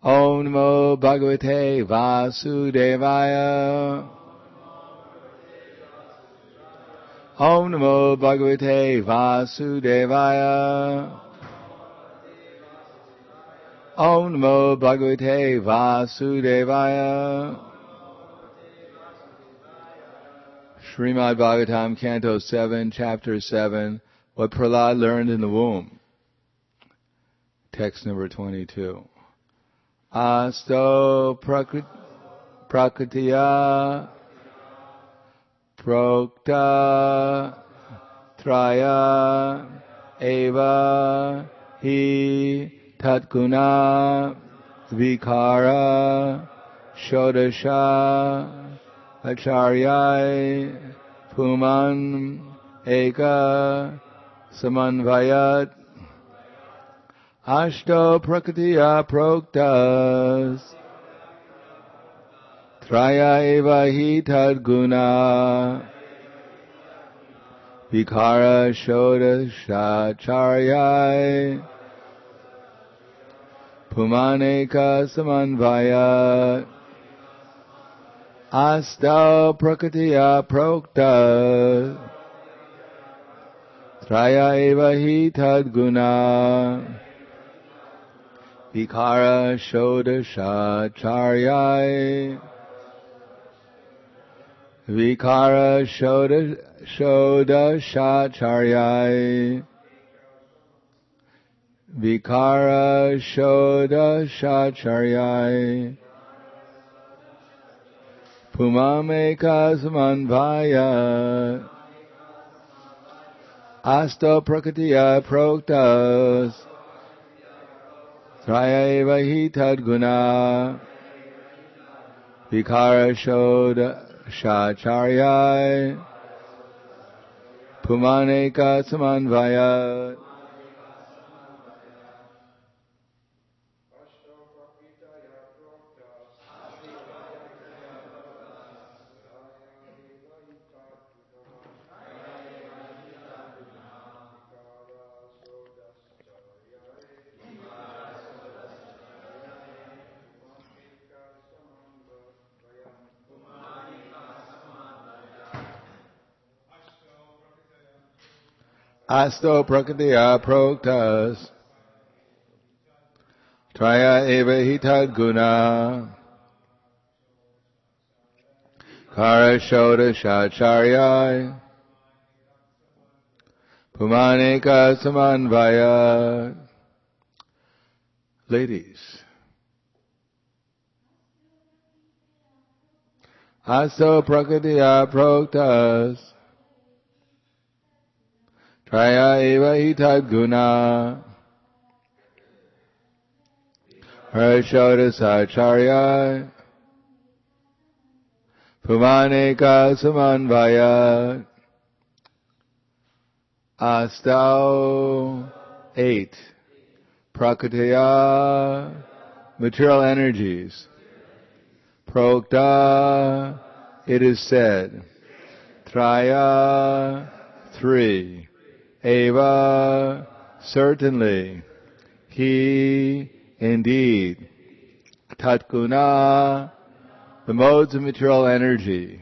Om Namo Bhagavate Vasudevaya. Om Namo Bhagavate Vasudevaya. Om Namo Bhagavate Vasudevaya. Srimad Bhagavatam, Canto 7, Chapter 7, What Prahlad Learned in the Womb. Text number 22. Asto Prakritya Prokta Traya Eva Hi Tatguna Vikara Shodasha Acharyai Puman Eka Samanvayat Ashto Prakritya Proktas Traya Eva Hi Tadguna Vikara Shodasha Acharyai Pumaneka Samanvayat Astau Prakritya Prokta Traya Eva Hi Tadguna Vikara Shodasha Charyai Vikara Shodasha Charyai Vikara Shodasha Charyai Pumameka Samanvaya Asta Prakritya Proktas Traya Eva Hi Tadguna Vikara Shodasha Charyai Pumaneka Samanvaya. Asto Prakritya Proktas Traya Eva Hi Tadguna Kara Shodasha Charyai Pumaneka Samanvaya. Ladies, Asto Prakritya Proktas Traya Eva Hi Tadguna Harshodasa Charyai Pumaneka Samanvaya. Astau 8. Prakritya, material energies. Prokta, it is said. Traya, 3. Eva, certainly. He, indeed. Tatguna, the modes of material energy.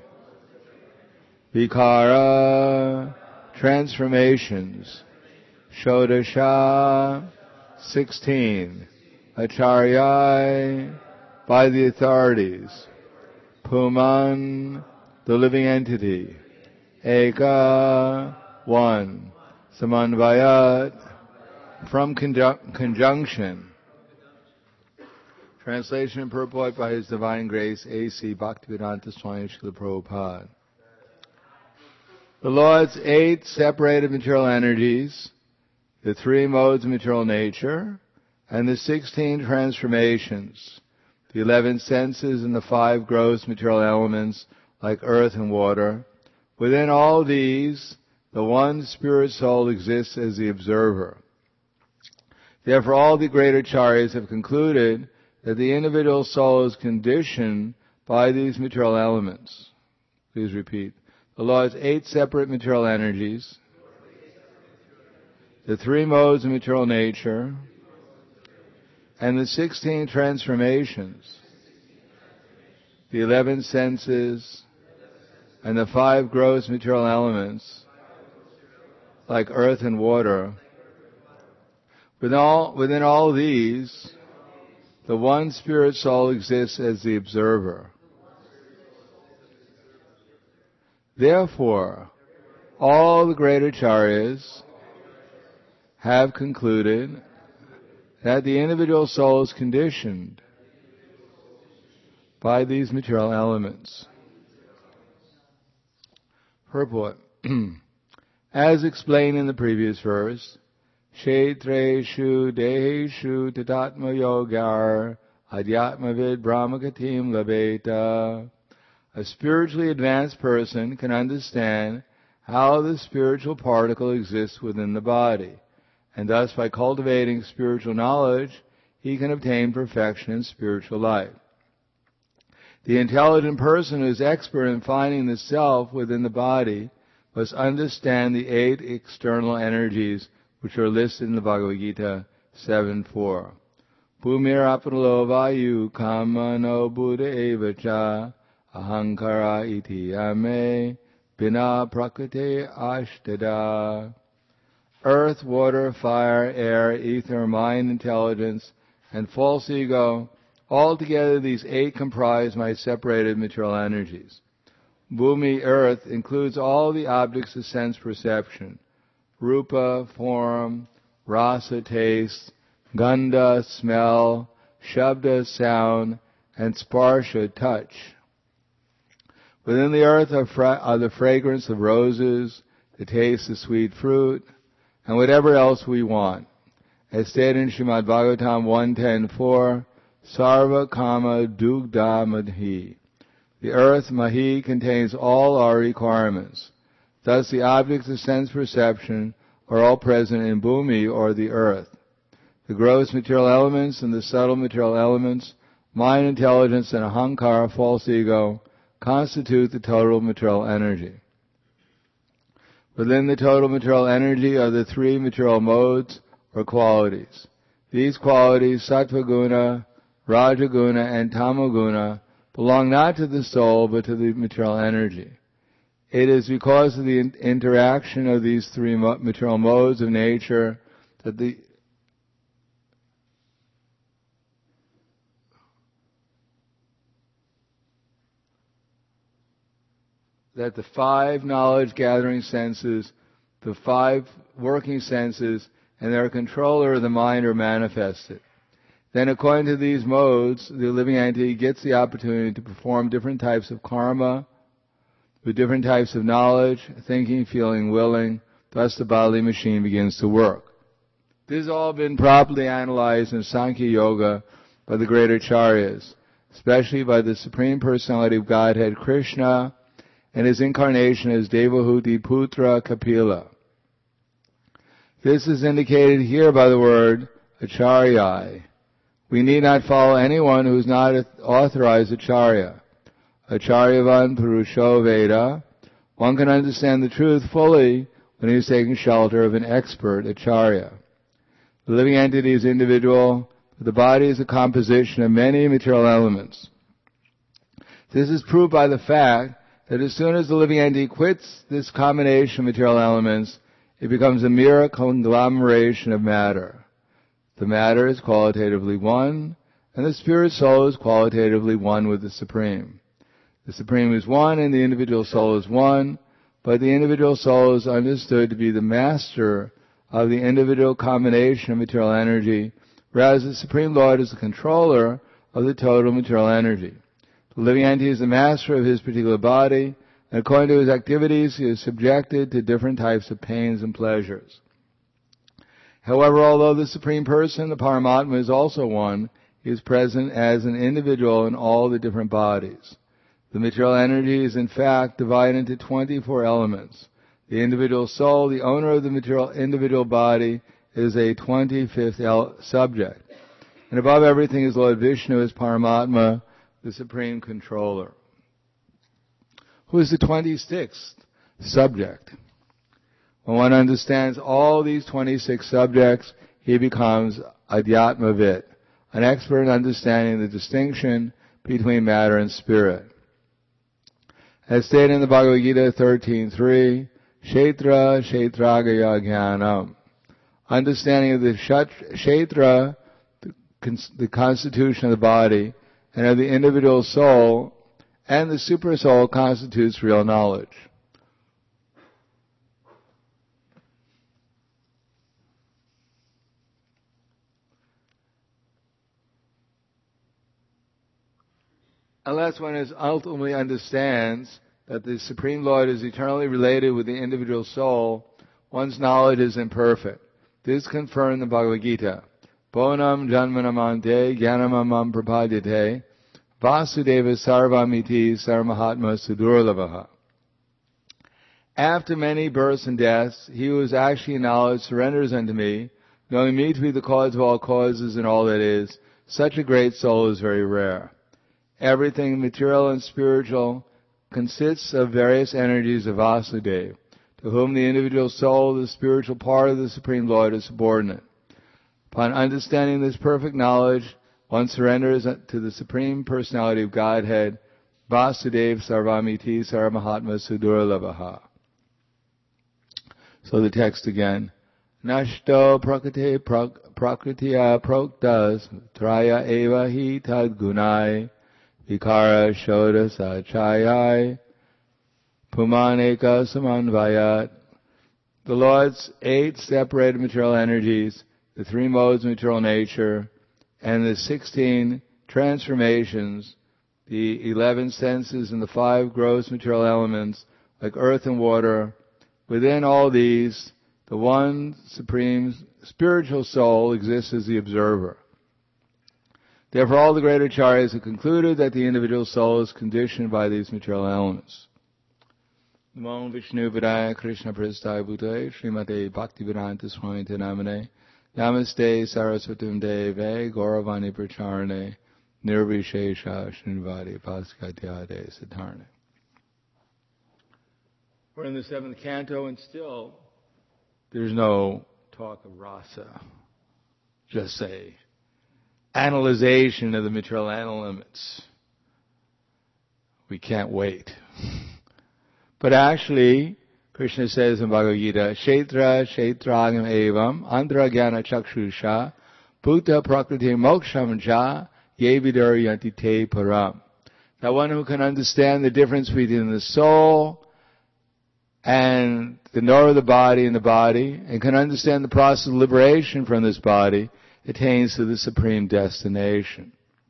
Vikara, transformations. Shodasha, 16. Acharyai, by the authorities. Puman, the living entity. Eka, 1. Samanvayat, from conjunction. Translation and purport by His Divine Grace, A.C. Bhaktivedanta Swami Srila Prabhupada. The Lord's 8 separated material energies, the 3 modes of material nature, and the 16 transformations, the 11 senses and the 5 gross material elements like earth and water. Within all these, the one spirit soul exists as the observer. Therefore, all the great acharyas have concluded that the individual soul is conditioned by these material elements. Please repeat. The Lord's 8 separate material energies, the 3 modes of material nature, and the 16 transformations, the 11 senses, and the 5 gross material elements, like earth and water. Within all these, the one spirit soul exists as the observer. Therefore, all the great acharyas have concluded that the individual soul is conditioned by these material elements. Purport. As explained in the previous verse, Kshetreshu Deheshu Tatatma Yogar Adhyatmavid Brahmagatim Labeta. A spiritually advanced person can understand how the spiritual particle exists within the body, and thus by cultivating spiritual knowledge, he can obtain perfection in spiritual life. The intelligent person who is expert in finding the self within the body must understand the 8 external energies which are listed in the Bhagavad Gita 7.4. Bhumir vayu kamano buddha evacha ahankara iti ame bina prakriti ashtada. Earth, water, fire, air, ether, mind, intelligence, and false ego, altogether these 8 comprise my separated material energies. Bhumi, earth, includes all the objects of sense perception: rupa, form, rasa, taste, gandha, smell, shabda, sound, and sparsha, touch. Within the earth are the fragrance of roses, the taste of sweet fruit, and whatever else we want. As stated in Srimad Bhagavatam 1.10.4, Sarva Kama Dugdha Madhi. The earth, Mahi, contains all our requirements. Thus the objects of sense perception are all present in Bhumi, or the earth. The gross material elements and the subtle material elements, mind, intelligence, and ahankara, false ego, constitute the total material energy. Within the total material energy are the 3 material modes or qualities. These qualities, sattva guna, raja guna, and tamo guna, belong not to the soul but to the material energy. It is because of the interaction of these 3 material modes of nature that the 5 knowledge-gathering senses, the 5 working senses, and their controller, the mind, are manifested. Then according to these modes, the living entity gets the opportunity to perform different types of karma, with different types of knowledge, thinking, feeling, willing. Thus the bodily machine begins to work. This has all been properly analyzed in Sankhya Yoga by the great acharyas, especially by the Supreme Personality of Godhead Krishna and his incarnation as Devahuti Putra Kapila. This is indicated here by the word acharyai. We need not follow anyone who is not authorized acharya. Acharyavan Purusho Veda. One can understand the truth fully when he is taking shelter of an expert acharya. The living entity is individual, but the body is a composition of many material elements. This is proved by the fact that as soon as the living entity quits this combination of material elements, it becomes a mere conglomeration of matter. The matter is qualitatively one, and the spirit soul is qualitatively one with the Supreme. The Supreme is one, and the individual soul is one, but the individual soul is understood to be the master of the individual combination of material energy, whereas the Supreme Lord is the controller of the total material energy. The living entity is the master of his particular body, and according to his activities, he is subjected to different types of pains and pleasures. However, although the Supreme Person, the Paramatma, is also one, he is present as an individual in all the different bodies. The material energy is in fact divided into 24 elements. The individual soul, the owner of the material individual body, is a 25th subject. And above everything is Lord Vishnu as Paramatma, the Supreme Controller, who is the 26th subject. When one understands all these 26 subjects, he becomes Adhyatmavid. an expert in understanding the distinction between matter and spirit. As stated in the Bhagavad Gita 13.3, Kshetra Kshetragaya Jnanam. Understanding of the Kshetra, the constitution of the body, and of the individual soul, and the super soul constitutes real knowledge. Unless one ultimately understands that the Supreme Lord is eternally related with the individual soul, one's knowledge is imperfect. This is confirmed in the Bhagavad Gita. Bonam janmanamante jnanamamam prapadyate vasudeva sarvamiti sarmahatma sudurlabhaha. After many births and deaths, he who is actually in knowledge surrenders unto me, knowing me to be the cause of all causes and all that is. Such a great soul is very rare. Everything material and spiritual consists of various energies of Vasudeva, to whom the individual soul, the spiritual part of the Supreme Lord, is subordinate. Upon understanding this perfect knowledge, one surrenders to the Supreme Personality of Godhead, Vasudeva Sarvamiti Saramahatma Sudurlabhaha. So the text again. Nashto prakriti prakritya proktas traya eva hi tad gunai vikara shoda sachayai pumaneka samanvayat. The Lord's 8 separated material energies, the 3 modes of material nature, and the 16 transformations, the 11 senses and the 5 gross material elements, like earth and water. Within all these, the one supreme spiritual soul exists as the observer. Therefore, all the great acharyas have concluded that the individual soul is conditioned by these material elements. Namo Vishnu Vidaya Krishna Prasthaya Bhutale Srimate Bhaktivedanta Swami Namane Namaste Saraswatam Deve Gauravani Pracharane Nirvishesha Srinivadi Paskatyade Siddharne. We're in the 7th canto, and still there's no talk of rasa, just a analyzation of the material elements. We can't wait. But actually, Krishna says in Bhagavad Gita, Kshetra Kshetragam evam andragyana chakshusha bhuta prakriti moksham ja yevidar yanti te param. That one who can understand the difference between the soul and the knower of the body and the body, and can understand the process of liberation from this body, attains to the supreme destination.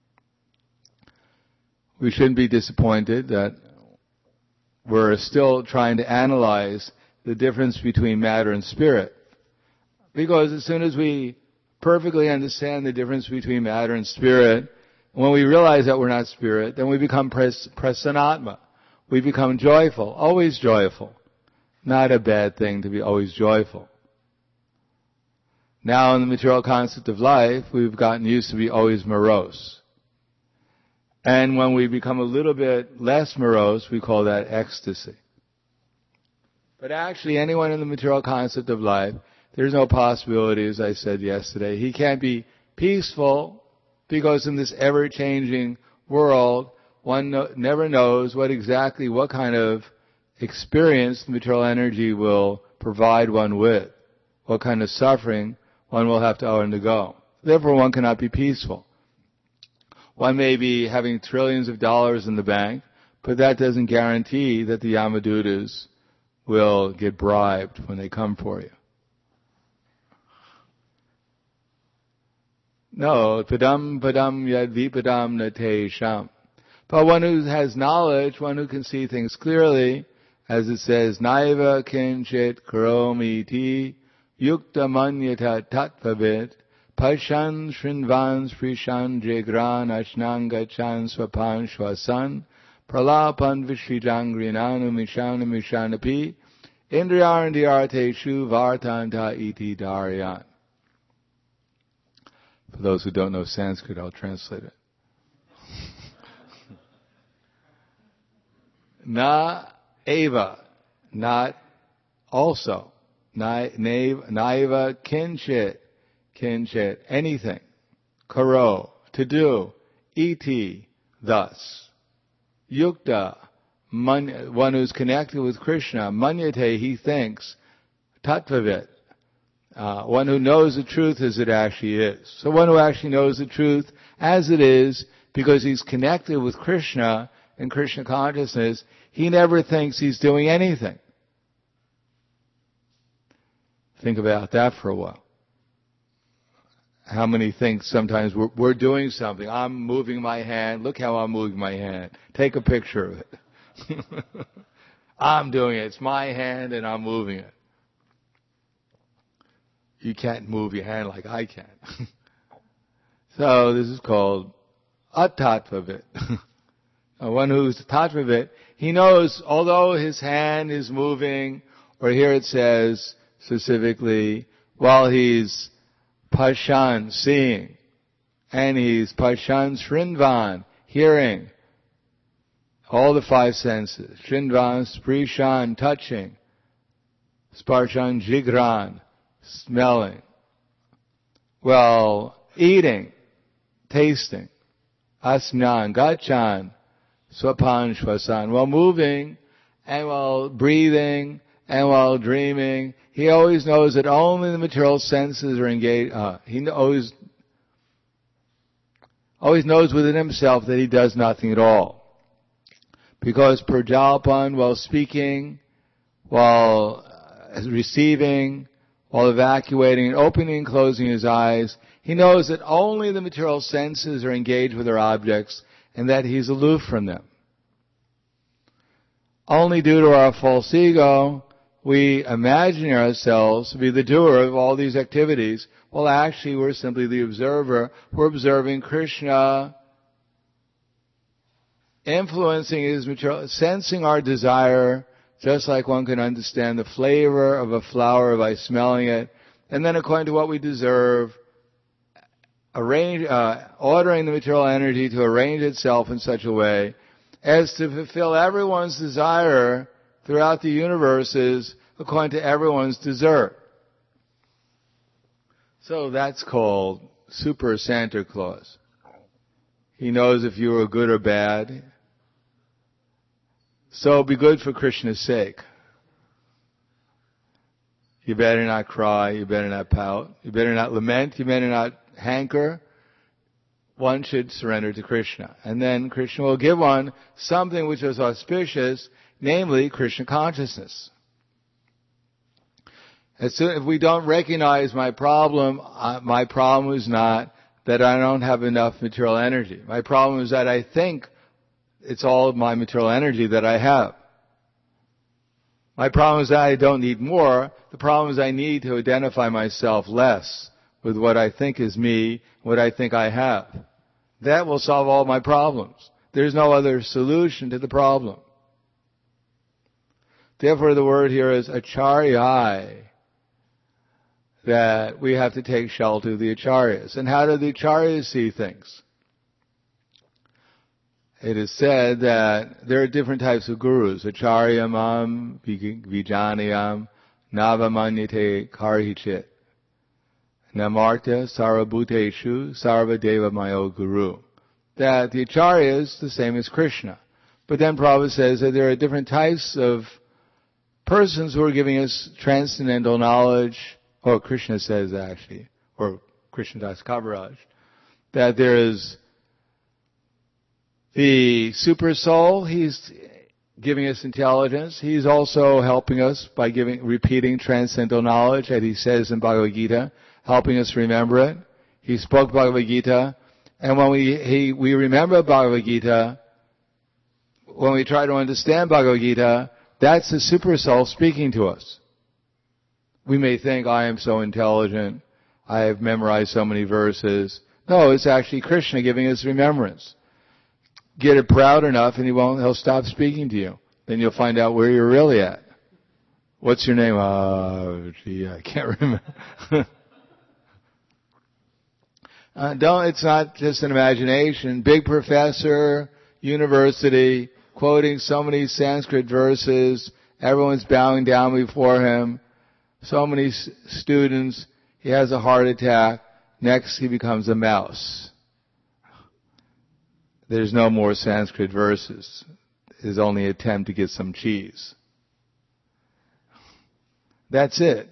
We shouldn't be disappointed that we're still trying to analyze the difference between matter and spirit. Because as soon as we perfectly understand the difference between matter and spirit, when we realize that we're not spirit, then we become prasanatma. We become joyful, always joyful. Not a bad thing to be always joyful. Now in the material concept of life, we've gotten used to be always morose. And when we become a little bit less morose, we call that ecstasy. But actually, anyone in the material concept of life, there's no possibility, as I said yesterday. He can't be peaceful because in this ever-changing world, one never knows what kind of experience the material energy will provide one with, what kind of suffering one will have to undergo. Therefore, one cannot be peaceful. One may be having trillions of dollars in the bank, but that doesn't guarantee that the Yamadutas will get bribed when they come for you. No, padam yad vipadam nate sham. But one who has knowledge, one who can see things clearly, as it says, naiva kinchit karomiti yukta manyata tatvavit pashan shrinvan sprishan jegran ashnang gachan swapan shwasan pralapan vishrijangrinanu mishana mishanapi indriyarandiarteshu vartanta iti daryan. For those who don't know Sanskrit, I'll translate it. Na eva, not also. Naiva kinchit, anything. Karo, to do. Iti, thus. Yukta, one who's connected with Krishna. Manyate, he thinks. Tattvavit, one who knows the truth as it actually is. So one who actually knows the truth as it is, because he's connected with Krishna and Krishna consciousness, he never thinks he's doing anything. Think about that for a while. How many think sometimes we're doing something? I'm moving my hand. Look how I'm moving my hand. Take a picture of it. I'm doing it. It's my hand and I'm moving it. You can't move your hand like I can. So this is called atatvavit. One who's tattvavit, he knows, although his hand is moving, or here it says specifically, while he's pashan, seeing, and he's pashan shrinvan, hearing, all the five senses, shrinvan, sprishan, touching, sparshan, jigran, smelling, well, eating, tasting, asnan, gachan, swapan, shvasan, while moving, and while breathing, and while dreaming, he always knows that only the material senses are engaged. He always knows within himself that he does nothing at all. Because Prajalpan, while speaking, while receiving, while evacuating and opening and closing his eyes, he knows that only the material senses are engaged with their objects and that he's aloof from them. Only due to our false ego, we imagine ourselves to be the doer of all these activities, while actually we're simply the observer. We're observing Krishna influencing his material, sensing our desire, just like one can understand the flavor of a flower by smelling it, and then according to what we deserve, ordering the material energy to arrange itself in such a way as to fulfill everyone's desire throughout the universes according to everyone's desert. So that's called Super Santa Claus. He knows if you are good or bad. So be good for Krishna's sake. You better not cry, you better not pout, you better not lament, you better not hanker. One should surrender to Krishna. And then Krishna will give one something which is auspicious, namely Krishna consciousness. If we don't recognize my problem is not that I don't have enough material energy. My problem is that I think it's all of my material energy that I have. My problem is that I don't need more. The problem is I need to identify myself less with what I think is me, what I think I have. That will solve all my problems. There's no other solution to the problem. Therefore the word here is acharyai, that we have to take shelter of the acharyas. And how do the acharyas see things? It is said that there are different types of gurus. Acharyamam, vijanayam, navamanyate karhichit. Namartya sarvabhuteshu sarvadeva mayo guru. That the acharya is the same as Krishna. But then Prabhupada says that there are different types of persons who are giving us transcendental knowledge, or Krishna says actually, or Krishnadas Kaviraj, that there is the super soul. He's giving us intelligence. He's also helping us by repeating transcendental knowledge, as he says in Bhagavad Gita, helping us remember it. He spoke Bhagavad Gita, and when we remember Bhagavad Gita, when we try to understand Bhagavad Gita, that's the super soul speaking to us. We may think, I am so intelligent, I have memorized so many verses. No, it's actually Krishna giving us remembrance. Get it proud enough and he'll stop speaking to you. Then you'll find out where you're really at. What's your name? Oh, gee, I can't remember. It's not just an imagination. Big professor, university, quoting so many Sanskrit verses. Everyone's bowing down before him. So many students. He has a heart attack. Next, he becomes a mouse. there's no more Sanskrit verses. There's only an attempt to get some cheese. That's it.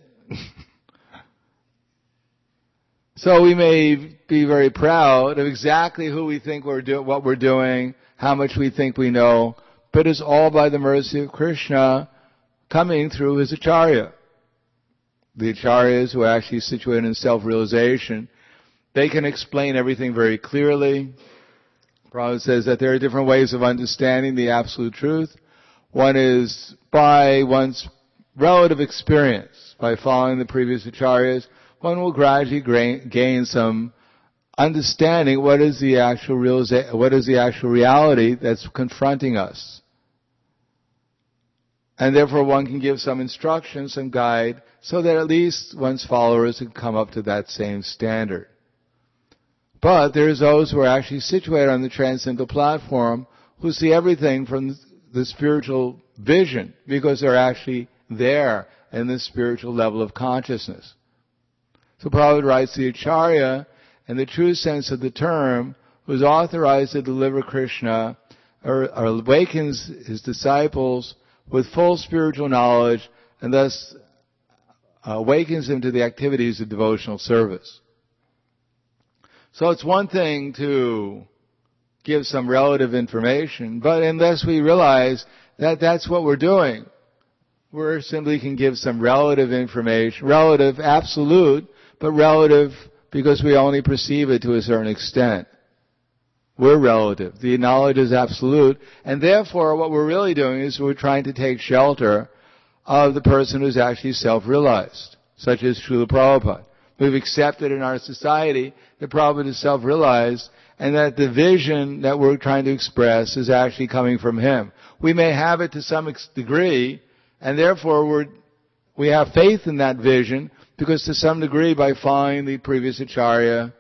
So we may be very proud of exactly who we think what we're doing, how much we think we know, but it's all by the mercy of Krishna coming through his Acharya. The Acharyas who are actually situated in self-realization, they can explain everything very clearly. Prabhupada says that there are different ways of understanding the absolute truth. One is by one's relative experience. By following the previous Acharyas, one will gradually gain some understanding what is the actual reality that's confronting us. And therefore one can give some instruction, some guide, so that at least one's followers can come up to that same standard. But there's those who are actually situated on the transcendental platform who see everything from the spiritual vision because they're actually there in the spiritual level of consciousness. So Prabhupada writes, the Acharya, in the true sense of the term, who is authorized to deliver Krishna, or awakens his disciples with full spiritual knowledge, and thus awakens them to the activities of devotional service. So it's one thing to give some relative information, but unless we realize that that's what we're doing, we simply can give some relative information, relative, absolute, but relative because we only perceive it to a certain extent. We're relative. The knowledge is absolute, and therefore what we're really doing is we're trying to take shelter of the person who's actually self-realized, such as Srila Prabhupada. We've accepted in our society that Prabhupada is self-realized and that the vision that we're trying to express is actually coming from him. We may have it to some degree, and therefore we have faith in that vision because to some degree by following the previous Acharyas,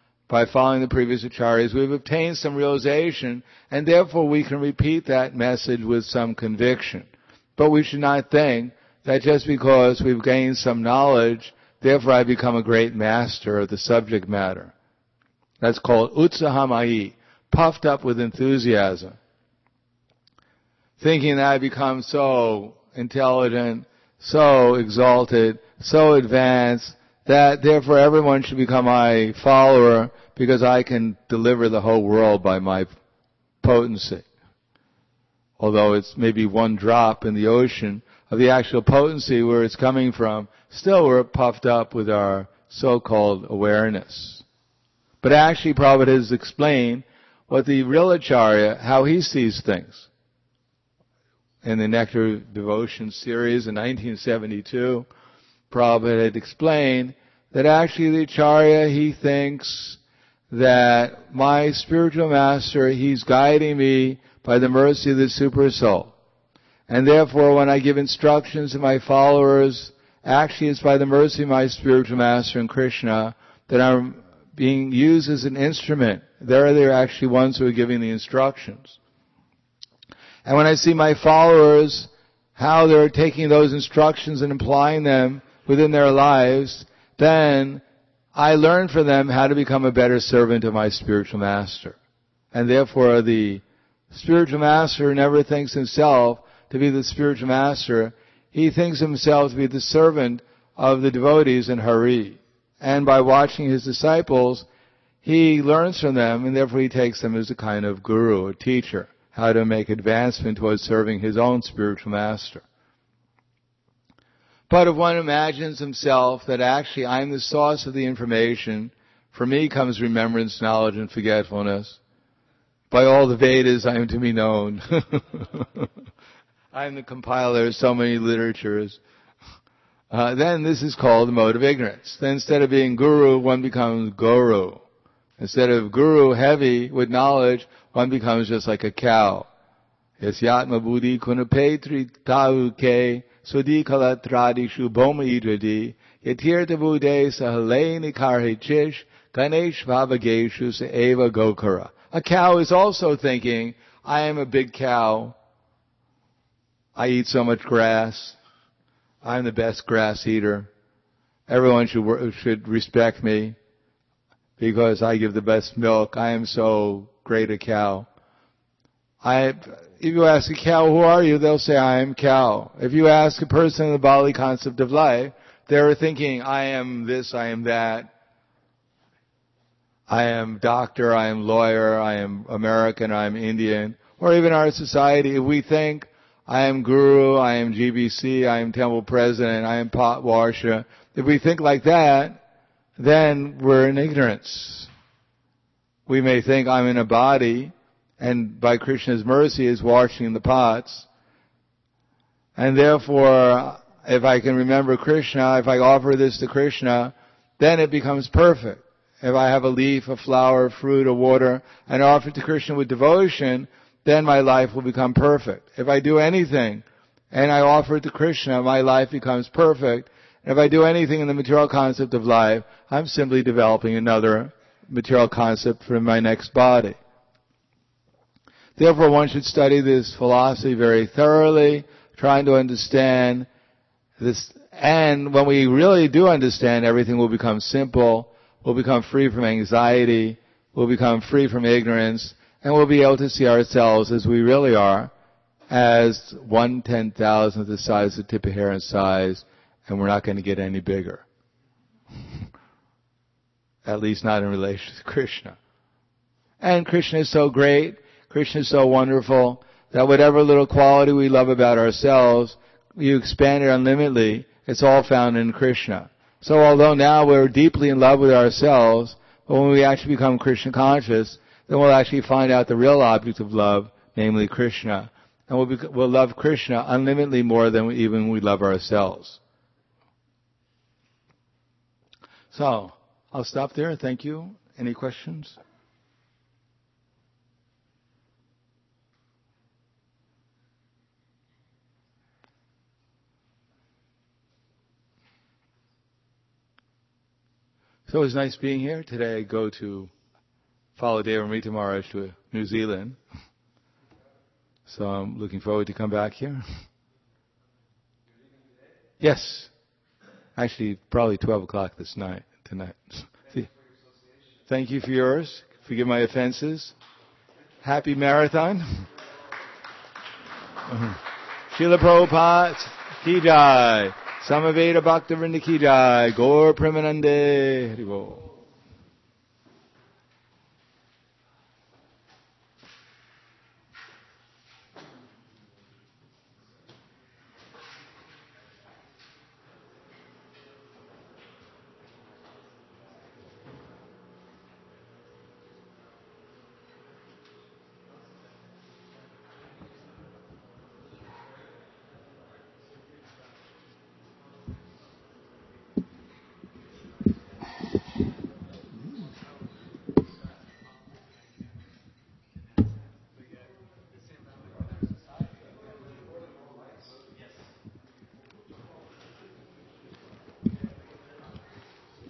we've obtained some realization, and therefore we can repeat that message with some conviction. But we should not think that just because we've gained some knowledge, therefore I become a great master of the subject matter. That's called utsahamayi, puffed up with enthusiasm. Thinking that I become so intelligent, so exalted, so advanced, that therefore everyone should become my follower because I can deliver the whole world by my potency. Although it's maybe one drop in the ocean of the actual potency where it's coming from, still we're puffed up with our so-called awareness. But actually Prabhupada has explained what the real Acharya, how he sees things. In the Nectar of Devotion series in 1972, Prabhupada had explained that actually the Acharya, he thinks that my spiritual master, he's guiding me by the mercy of the Super Soul. And therefore when I give instructions to my followers, actually it's by the mercy of my spiritual master and Krishna that I'm being used as an instrument. They're actually ones who are giving the instructions. And when I see my followers, how they're taking those instructions and applying them within their lives, then I learn from them how to become a better servant of my spiritual master. And therefore the spiritual master never thinks himself to be the spiritual master. He thinks himself to be the servant of the devotees in Hari. And by watching his disciples, he learns from them, and therefore he takes them as a kind of guru, a teacher, how to make advancement towards serving his own spiritual master. But if one imagines himself that actually I'm the source of the information, for me comes remembrance, knowledge, and forgetfulness. By all the Vedas I am to be known. I am the compiler of so many literatures. Then this is called the mode of ignorance. Then instead of being guru, one becomes guru. Instead of guru heavy with knowledge, one becomes just like a cow. Yasyatma buddhi kunapetri tauke sudi kalatradi shubhoma idradi yatirta buddhe sahaleni karhichish ganesh vavageshu sa eva gokara. A cow is also thinking, I am a big cow. I eat so much grass. I'm the best grass eater. Everyone should respect me because I give the best milk. I am so great a cow. If you ask a cow, who are you? They'll say, I am cow. If you ask a person in the Bali concept of life, they're thinking, I am this, I am that. I am doctor, I am lawyer, I am American, I am Indian. Or even our society, if we think, I am guru, I am GBC, I am temple president, I am pot washer. If we think like that, then we're in ignorance. We may think I'm in a body, and by Krishna's mercy is washing the pots. And therefore, if I can remember Krishna, if I offer this to Krishna, then it becomes perfect. If I have a leaf, a flower, a fruit, or water, and offer it to Krishna with devotion, then my life will become perfect. If I do anything, and I offer it to Krishna, my life becomes perfect. And if I do anything in the material concept of life, I'm simply developing another material concept for my next body. Therefore, one should study this philosophy very thoroughly, trying to understand this. And when we really do understand, everything will become simple. We'll become free from anxiety. We'll become free from ignorance. And we'll be able to see ourselves as we really are, as 1/10,000th of the size of the tip of hair in size, and we're not going to get any bigger. At least not in relation to Krishna. And Krishna is so great, Krishna is so wonderful, that whatever little quality we love about ourselves, you expand it unlimitedly, it's all found in Krishna. So although now we're deeply in love with ourselves, but when we actually become Krishna conscious, then we'll actually find out the real object of love, namely Krishna. And we'll love Krishna unlimitedly more than even we love ourselves. So, I'll stop there. Thank you. Any questions? So it was nice being here. Today I go to follow Devamrita Maharaj to New Zealand. So I'm looking forward to come back here. Yes. Actually, probably 12 o'clock tonight. See. Thank you for yours. Forgive my offenses. Happy marathon. Srila Prabhupada ki jai. Samaveda Bhaktivinoda ki jai. Gaur Premanande. Hari Bol.